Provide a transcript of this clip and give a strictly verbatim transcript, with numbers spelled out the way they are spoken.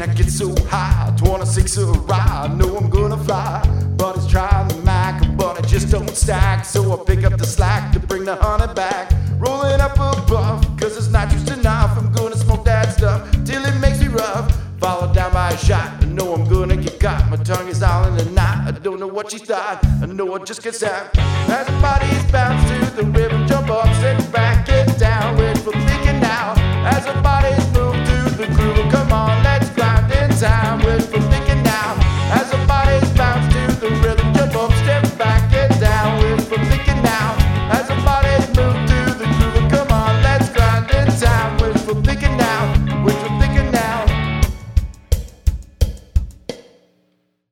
I get so high, twenty-six a ride, I know I'm gonna fly. But it's trying to mac, but it just don't stack. So I pick up the slack to bring the honey back. Rolling up a puff, cause it's not just enough. I'm gonna smoke that stuff till it makes me rough. Followed down by a shot, I know I'm gonna get caught. My tongue is all in a knot, I don't know what she thought. I know I just get zapped. As the bodies bounce to the rhythm, jump up, sit back, get down, wait for thinking now. As the bodies move to the groove, come on,